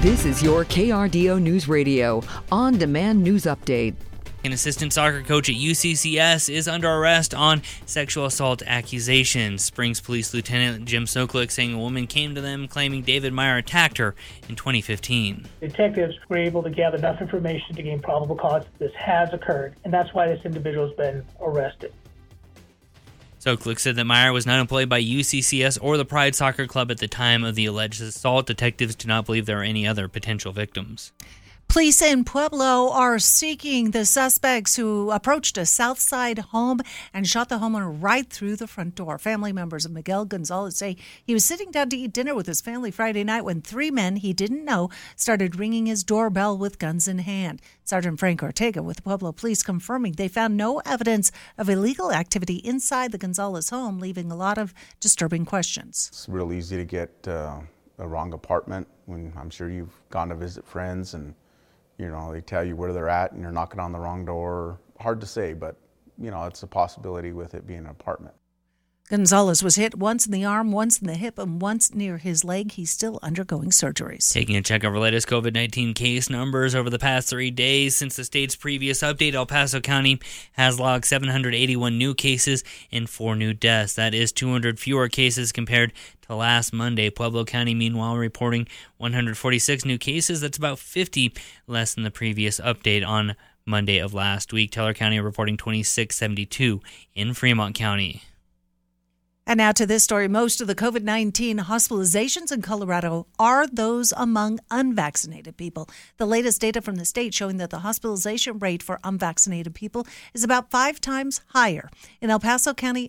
This is your KRDO News Radio on-demand news update. An assistant soccer coach at UCCS is under arrest on sexual assault accusations. Springs Police Lieutenant Jim Soklik saying a woman came to them claiming David Meyer attacked her in 2015. Detectives were able to gather enough information to gain probable cause that this has occurred, and that's why this individual has been arrested. Soklik said that Meyer was not employed by UCCS or the Pride Soccer Club at the time of the alleged assault. Detectives do not believe there are any other potential victims. Police in Pueblo are seeking the suspects who approached a Southside home and shot the homeowner right through the front door. Family members of Miguel Gonzalez say he was sitting down to eat dinner with his family Friday night when three men he didn't know started ringing his doorbell with guns in hand. Sergeant Frank Ortega with Pueblo Police confirming they found no evidence of illegal activity inside the Gonzalez home, leaving a lot of disturbing questions. It's real easy to get a wrong apartment when I'm sure you've gone to visit friends and they tell you where they're at and you're knocking on the wrong door. Hard to say, but, it's a possibility with it being an apartment. Gonzalez was hit once in the arm, once in the hip, and once near his leg. He's still undergoing surgeries. Taking a check of our latest COVID-19 case numbers over the past 3 days. Since the state's previous update, El Paso County has logged 781 new cases and 4 new deaths. That is 200 fewer cases compared to last Monday. Pueblo County, meanwhile, reporting 146 new cases. That's about 50 less than the previous update on Monday of last week. Teller County reporting 2672 in Fremont County. And now to this story. Most of the COVID-19 hospitalizations in Colorado are those among unvaccinated people. The latest data from the state showing that the hospitalization rate for unvaccinated people is about 5 times higher. In El Paso County,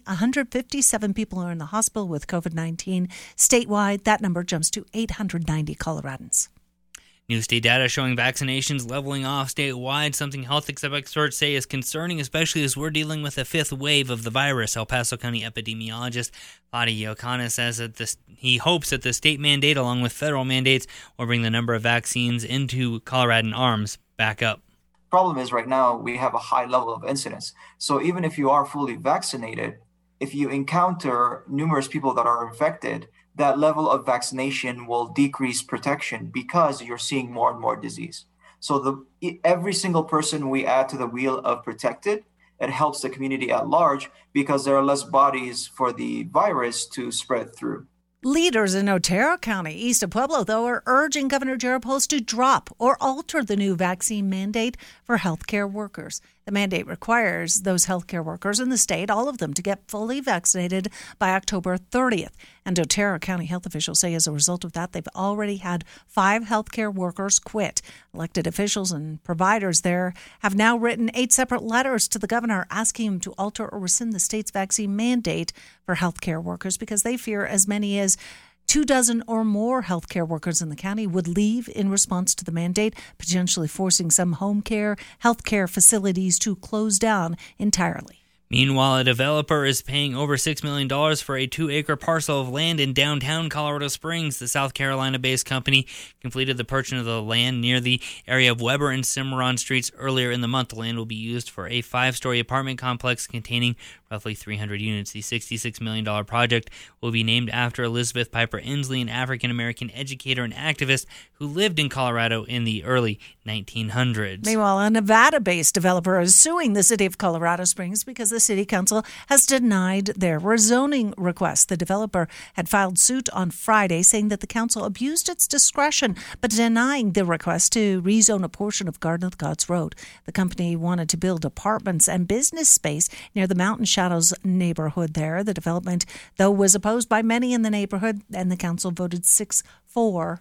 157 people are in the hospital with COVID-19. Statewide, that number jumps to 890 Coloradans. New state data showing vaccinations leveling off statewide, something health experts say is concerning, especially as we're dealing with a 5th wave of the virus. El Paso County epidemiologist Fadi Yocana says that he hopes that the state mandate, along with federal mandates, will bring the number of vaccines into Coloradan arms back up. Problem is right now we have a high level of incidence. So even if you are fully vaccinated, if you encounter numerous people that are infected, that level of vaccination will decrease protection because you're seeing more and more disease. So every single person we add to the wheel of protected, it helps the community at large because there are less bodies for the virus to spread through. Leaders in Otero County, east of Pueblo, though, are urging Governor Jared Polis to drop or alter the new vaccine mandate for healthcare workers. The mandate requires those healthcare workers in the state, all of them, to get fully vaccinated by October 30th. And Otero County health officials say as a result of that, they've already had 5 healthcare workers quit. Elected officials and providers there have now written 8 separate letters to the governor asking him to alter or rescind the state's vaccine mandate for healthcare workers because they fear as many as 24 or more healthcare workers in the county would leave in response to the mandate, potentially forcing some home care, healthcare facilities to close down entirely. Meanwhile, a developer is paying over $6 million for a 2-acre parcel of land in downtown Colorado Springs. The South Carolina-based company completed the purchase of the land near the area of Weber and Cimarron Streets earlier in the month. The land will be used for a 5-story apartment complex containing roughly 300 units. The $66 million project will be named after Elizabeth Piper Inslee, an African-American educator and activist who lived in Colorado in the early 1900s. Meanwhile, a Nevada-based developer is suing the city of Colorado Springs because the city council has denied their rezoning request. The developer had filed suit on Friday saying that the council abused its discretion but denying the request to rezone a portion of Garden of Gods Road. The company wanted to build apartments and business space near the Mountain Shadows neighborhood there. The development, though, was opposed by many in the neighborhood, and the council voted 5-4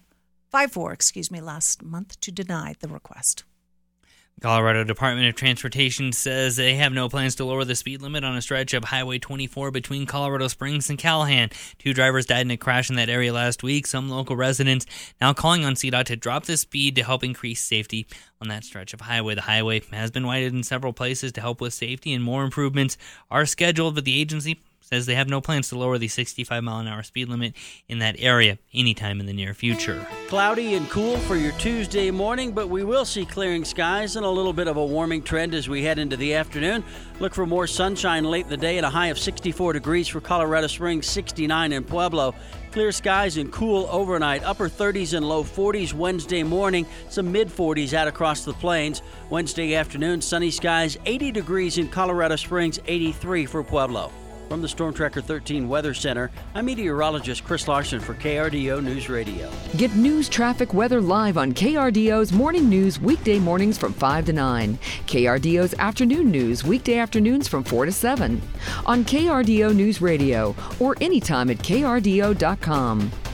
last month to deny the request. Colorado Department of Transportation says they have no plans to lower the speed limit on a stretch of Highway 24 between Colorado Springs and Callahan. 2 drivers died in a crash in that area last week. Some local residents now calling on CDOT to drop the speed to help increase safety on that stretch of highway. The highway has been widened in several places to help with safety, and more improvements are scheduled, but the agency says they have no plans to lower the 65-mile-an-hour speed limit in that area anytime in the near future. Cloudy and cool for your Tuesday morning, but we will see clearing skies and a little bit of a warming trend as we head into the afternoon. Look for more sunshine late in the day at a high of 64 degrees for Colorado Springs, 69 in Pueblo. Clear skies and cool overnight. Upper 30s and low 40s Wednesday morning. Some mid 40s out across the plains. Wednesday afternoon, sunny skies. 80 degrees in Colorado Springs, 83 for Pueblo. From the Storm Tracker 13 Weather Center, I'm meteorologist Chris Larson for KRDO News Radio. Get news, traffic, weather live on KRDO's Morning News weekday mornings from 5 to 9. KRDO's Afternoon News weekday afternoons from 4 to 7. On KRDO News Radio or anytime at krdo.com.